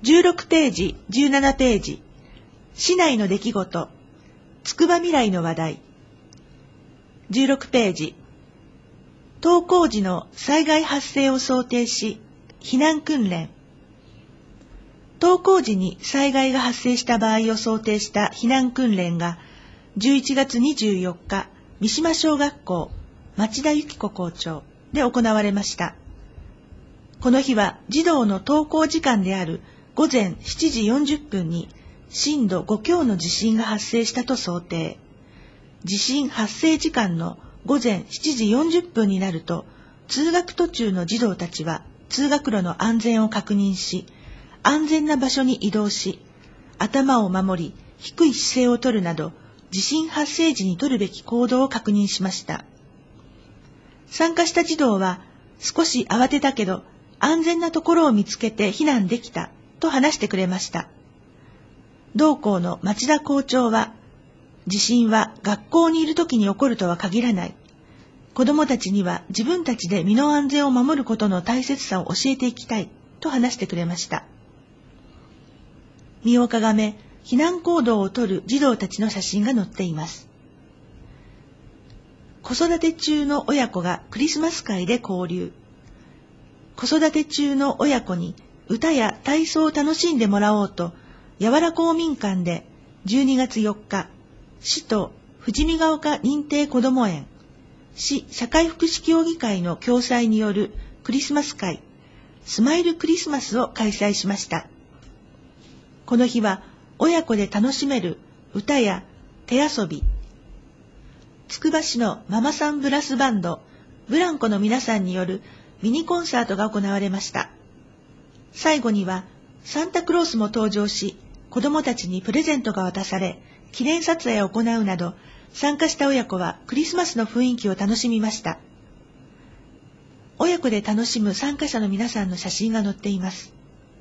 16ページ、17ページ、市内の出来事、つくばみらいの話題。16ページ、登校時の災害発生を想定し、避難訓練。登校時に災害が発生した場合を想定した避難訓練が、11月24日、三島小学校、町田由紀子校長で行われました。この日は児童の登校時間である午前7時40分に震度5強の地震が発生したと想定。地震発生時間の午前7時40分になると、通学途中の児童たちは通学路の安全を確認し、安全な場所に移動し、頭を守り、低い姿勢をとるなど、地震発生時に取るべき行動を確認しました。参加した児童は、少し慌てたけど、安全なところを見つけて避難できたと話してくれました。同校の町田校長は、地震は学校にいるときに起こるとは限らない。子どもたちには自分たちで身の安全を守ることの大切さを教えていきたいと話してくれました。身をかがめ、避難行動をとる児童たちの写真が載っています。子育て中の親子がクリスマス会で交流。子育て中の親子に歌や体操を楽しんでもらおうと、やわら公民館で12月4日、市と富士見ヶ丘認定こども園、市社会福祉協議会の共催によるクリスマス会、スマイルクリスマスを開催しました。この日は親子で楽しめる歌や手遊び、つくば市のママさんブラスバンド、ブランコの皆さんによるミニコンサートが行われました。最後にはサンタクロースも登場し、子どもたちにプレゼントが渡され、記念撮影を行うなど、参加した親子はクリスマスの雰囲気を楽しみました。親子で楽しむ参加者の皆さんの写真が載っています。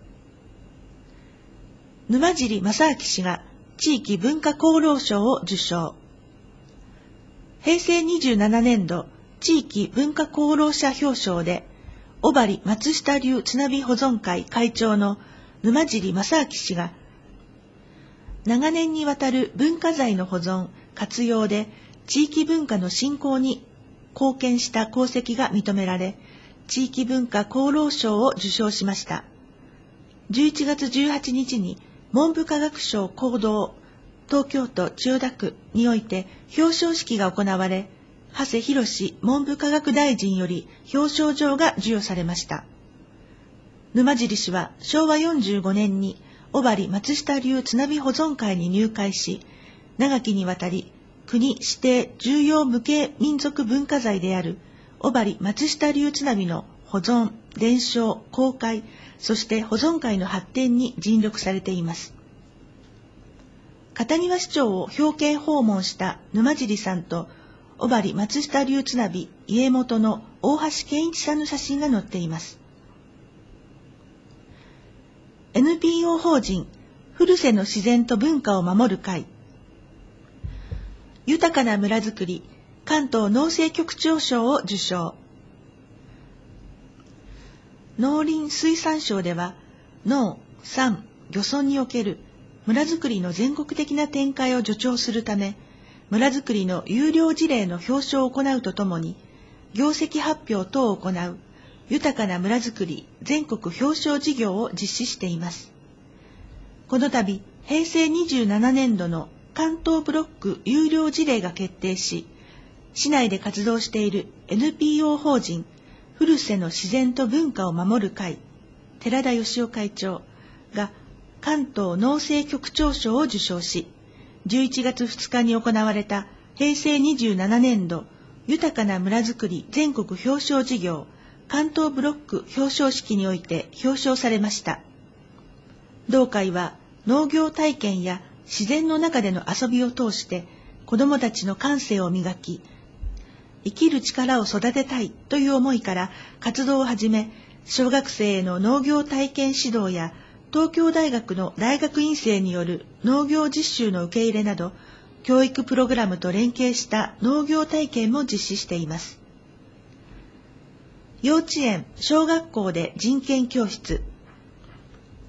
沼尻正明氏が地域文化功労賞を受賞。平成27年度地域文化功労者表彰で、小針松下流津波保存会会長の沼尻正明氏が、長年にわたる文化財の保存、活用で地域文化の振興に貢献した功績が認められ、地域文化功労賞を受賞しました。11月18日に文部科学省講堂、東京都千代田区において表彰式が行われ、長谷博文部科学大臣より表彰状が授与されました。沼尻氏は昭和45年に小針松下流津波保存会に入会し、長きにわたり国指定重要無形民族文化財である小針松下流津波の保存、伝承、公開、そして保存会の発展に尽力されています。片庭市長を表敬訪問した沼尻さんと小針松下流津波家元の大橋健一さんの写真が載っています。NPO 法人古瀬の自然と文化を守る会、豊かな村づくり関東農政局長賞を受賞。農林水産省では農・産・漁村における村づくりの全国的な展開を助長するため、村づくりの優良事例の表彰を行うとともに、業績発表等を行う豊かな村づくり全国表彰事業を実施しています。この度、平成27年度の関東ブロック優良事例が決定し、市内で活動している NPO 法人古瀬の自然と文化を守る会、寺田義夫会長が関東農政局長賞を受賞し、11月2日に行われた平成27年度豊かな村づくり全国表彰事業関東ブロック表彰式において表彰されました。同会は農業体験や自然の中での遊びを通して子どもたちの感性を磨き、生きる力を育てたいという思いから活動を始め、小学生への農業体験指導や東京大学の大学院生による農業実習の受け入れなど、教育プログラムと連携した農業体験も実施しています。幼稚園・小学校で人権教室。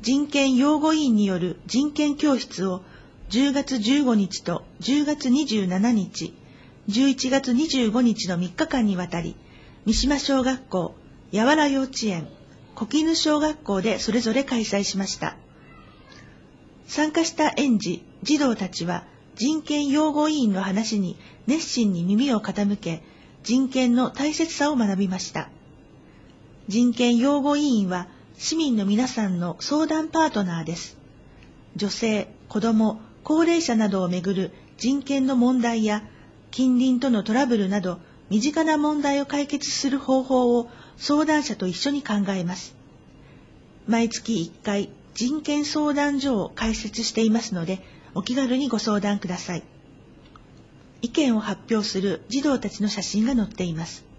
人権擁護委員による人権教室を10月15日と10月27日、11月25日の3日間にわたり、三島小学校、八原幼稚園、小絹小学校でそれぞれ開催しました。参加した園児、児童たちは人権擁護委員の話に熱心に耳を傾け、人権の大切さを学びました。人権擁護委員は市民の皆さんの相談パートナーです。女性、子ども、高齢者などをめぐる人権の問題や近隣とのトラブルなど身近な問題を解決する方法を相談者と一緒に考えます。毎月1回人権相談所を開設していますので、お気軽にご相談ください。意見を発表する児童たちの写真が載っています。